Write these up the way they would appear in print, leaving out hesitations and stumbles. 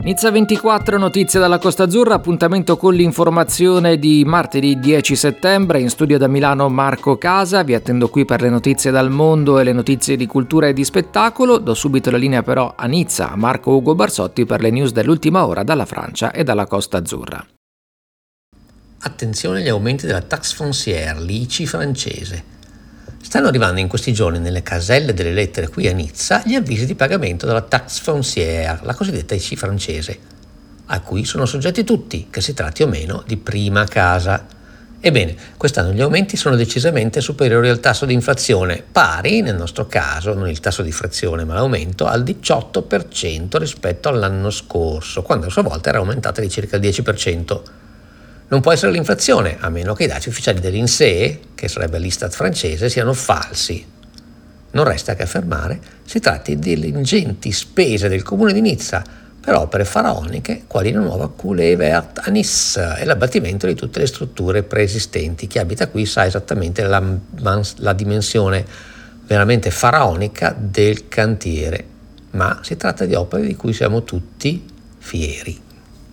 Nizza 24, notizie dalla Costa Azzurra, appuntamento con l'informazione di martedì 10 settembre, in studio da Milano Marco Casa, vi attendo qui per le notizie dal mondo e le notizie di cultura e di spettacolo, do subito la linea però a Nizza, a Marco Ugo Barsotti per le news dell'ultima ora dalla Francia e dalla Costa Azzurra. Attenzione agli aumenti della taxe foncière, l'ICI francese. Stanno arrivando in questi giorni nelle caselle delle lettere qui a Nizza gli avvisi di pagamento della taxe foncière, la cosiddetta ICI francese, a cui sono soggetti tutti, che si tratti o meno di prima casa. Ebbene, quest'anno gli aumenti sono decisamente superiori al tasso di inflazione, pari, nel nostro caso, non il tasso di inflazione ma l'aumento, al 18% rispetto all'anno scorso, quando a sua volta era aumentata di circa il 10%. Non può essere l'inflazione, a meno che i dati ufficiali dell'INSEE, che sarebbe l'Istat francese, siano falsi. Non resta che affermare si tratti delle ingenti spese del comune di Nizza per opere faraoniche, quali la nuova Coulée Verte a Nice e l'abbattimento di tutte le strutture preesistenti. Chi abita qui sa esattamente la dimensione veramente faraonica del cantiere, ma si tratta di opere di cui siamo tutti fieri.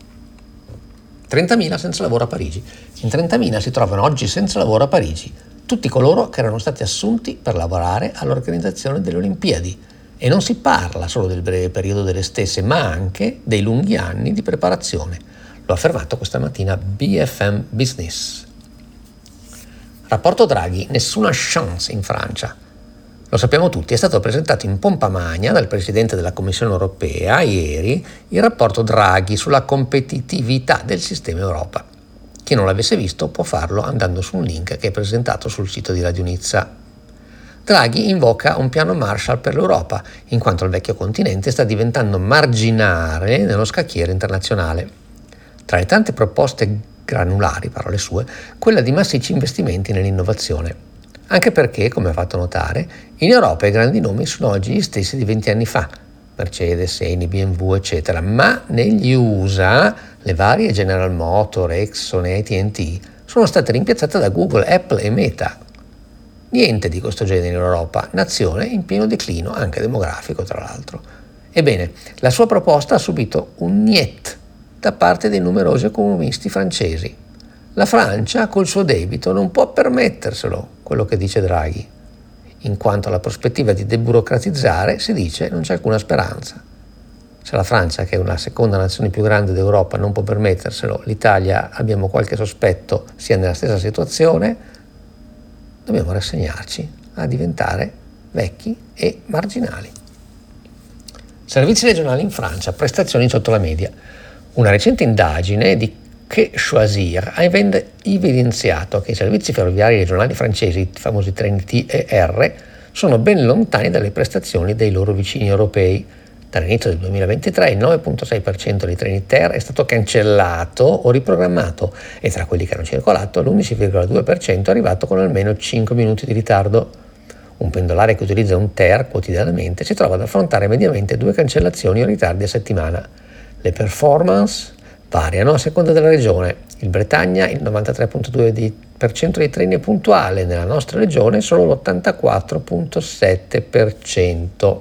30.000 senza lavoro a Parigi. In 30.000 si trovano oggi senza lavoro a Parigi tutti coloro che erano stati assunti per lavorare all'organizzazione delle Olimpiadi. E non si parla solo del breve periodo delle stesse, ma anche dei lunghi anni di preparazione. Lo ha affermato questa mattina BFM Business. Rapporto Draghi, nessuna chance in Francia. Lo sappiamo tutti, è stato presentato in pompa magna dal Presidente della Commissione Europea ieri il rapporto Draghi sulla competitività del sistema Europa. Chi non l'avesse visto può farlo andando su un link che è presentato sul sito di Radio Nizza. Draghi invoca un piano Marshall per l'Europa, in quanto il vecchio continente sta diventando marginale nello scacchiere internazionale. Tra le tante proposte granulari, parole sue, quella di massicci investimenti nell'innovazione. Anche perché, come ha fatto notare, in Europa i grandi nomi sono oggi gli stessi di 20 anni fa, Mercedes, Eni, BMW, eccetera, ma negli USA le varie General Motors, Exxon e AT&T sono state rimpiazzate da Google, Apple e Meta. Niente di questo genere in Europa, nazione in pieno declino, anche demografico tra l'altro. Ebbene, la sua proposta ha subito un niet da parte dei numerosi economisti francesi. La Francia, col suo debito, non può permetterselo, quello che dice Draghi. In quanto alla prospettiva di deburocratizzare, si dice non c'è alcuna speranza. Se la Francia, che è una seconda nazione più grande d'Europa, non può permetterselo, l'Italia, abbiamo qualche sospetto, sia nella stessa situazione, dobbiamo rassegnarci a diventare vecchi e marginali. Servizi regionali in Francia, prestazioni sotto la media. Una recente indagine di Che Choisir ha evidenziato che i servizi ferroviari regionali francesi, i famosi treni TER, sono ben lontani dalle prestazioni dei loro vicini europei. Dall'inizio del 2023 il 9,6% dei treni TER è stato cancellato o riprogrammato e tra quelli che hanno circolato l'11,2% è arrivato con almeno 5 minuti di ritardo. Un pendolare che utilizza un TER quotidianamente si trova ad affrontare mediamente 2 cancellazioni o ritardi a settimana. Le performance variano a seconda della regione. In Bretagna il 93,2% dei treni è puntuale, nella nostra regione solo l'84,7%.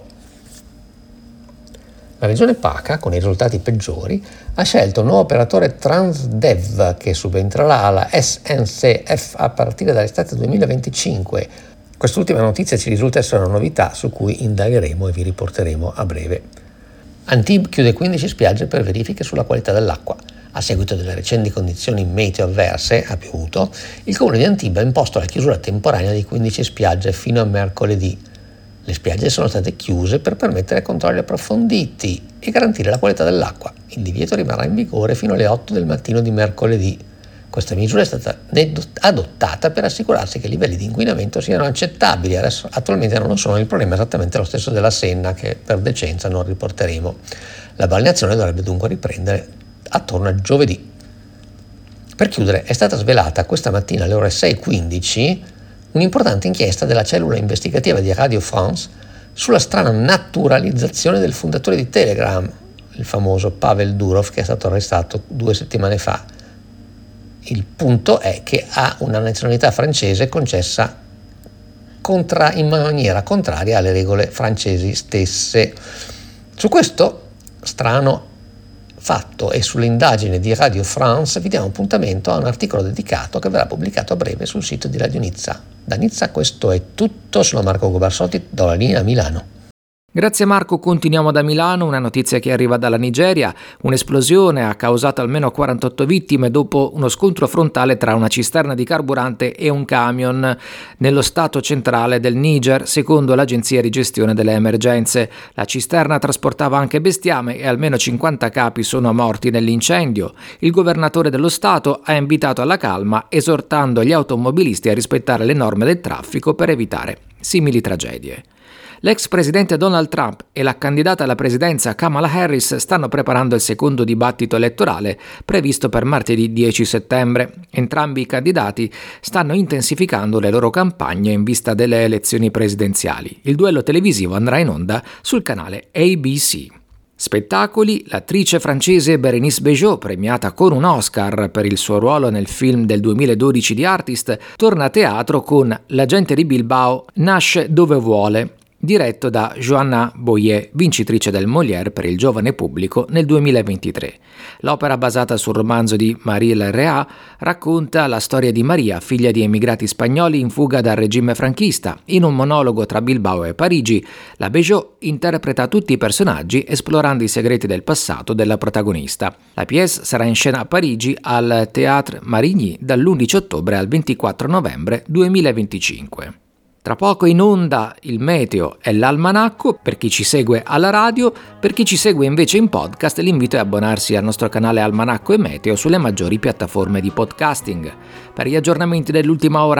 La regione PACA, con i risultati peggiori, ha scelto un nuovo operatore Transdev che subentrerà alla SNCF a partire dall'estate 2025. Quest'ultima notizia ci risulta essere una novità su cui indagheremo e vi riporteremo a breve. Antibes chiude 15 spiagge per verifiche sulla qualità dell'acqua. A seguito delle recenti condizioni meteo avverse, ha piovuto, il comune di Antibes ha imposto la chiusura temporanea di 15 spiagge fino a mercoledì. Le spiagge sono state chiuse per permettere controlli approfonditi e garantire la qualità dell'acqua. Il divieto rimarrà in vigore fino alle 8 del mattino di mercoledì. Questa misura è stata adottata per assicurarsi che i livelli di inquinamento siano accettabili. Adesso attualmente non lo sono, il problema è esattamente lo stesso della Senna, che per decenza non riporteremo. La balneazione dovrebbe dunque riprendere attorno a giovedì. Per chiudere, è stata svelata questa mattina alle ore 6:15 un'importante inchiesta della cellula investigativa di Radio France sulla strana naturalizzazione del fondatore di Telegram, il famoso Pavel Durov, che è stato arrestato 2 settimane fa. Il punto è che ha una nazionalità francese concessa in maniera contraria alle regole francesi stesse. Su questo strano fatto e sulle indagini di Radio France vi diamo appuntamento a un articolo dedicato che verrà pubblicato a breve sul sito di Radio Nizza. Da Nizza questo è tutto, sono Marco Gubarsotti, do la linea a Milano. Grazie Marco, continuiamo da Milano, una notizia che arriva dalla Nigeria. Un'esplosione ha causato almeno 48 vittime dopo uno scontro frontale tra una cisterna di carburante e un camion nello stato centrale del Niger, secondo l'agenzia di gestione delle emergenze. La cisterna trasportava anche bestiame e almeno 50 capi sono morti nell'incendio. Il governatore dello stato ha invitato alla calma, esortando gli automobilisti a rispettare le norme del traffico per evitare simili tragedie. L'ex presidente Donald Trump e la candidata alla presidenza Kamala Harris stanno preparando il secondo dibattito elettorale previsto per martedì 10 settembre. Entrambi i candidati stanno intensificando le loro campagne in vista delle elezioni presidenziali. Il duello televisivo andrà in onda sul canale ABC. Spettacoli, l'attrice francese Bérénice Bejo, premiata con un Oscar per il suo ruolo nel film del 2012 di Artist, torna a teatro con L'agente di Bilbao nasce dove vuole, diretto da Joanna Boyer, vincitrice del Molière per il giovane pubblico nel 2023. L'opera, basata sul romanzo di Marie Larrea, racconta la storia di Maria, figlia di emigrati spagnoli in fuga dal regime franchista. In un monologo tra Bilbao e Parigi, la Bejo interpreta tutti i personaggi esplorando i segreti del passato della protagonista. La pièce sarà in scena a Parigi al Théâtre Marigny dall'11 ottobre al 24 novembre 2025. Tra poco in onda il meteo e l'almanacco per chi ci segue alla radio, per chi ci segue invece in podcast l'invito è abbonarsi al nostro canale Almanacco e Meteo sulle maggiori piattaforme di podcasting. Per gli aggiornamenti dell'ultima ora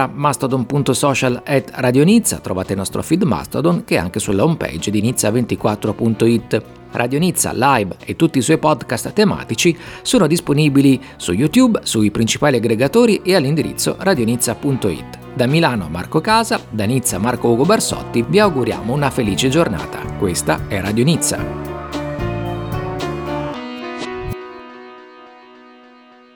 mastodon.social@Radio Nizza, trovate il nostro feed Mastodon che è anche sulla homepage di nizza24.it. Radio Nizza Live e tutti i suoi podcast tematici sono disponibili su YouTube, sui principali aggregatori e all'indirizzo radionizza.it. Da Milano Marco Casa, da Nizza Marco Ugo Barsotti, vi auguriamo una felice giornata. Questa è Radio Nizza.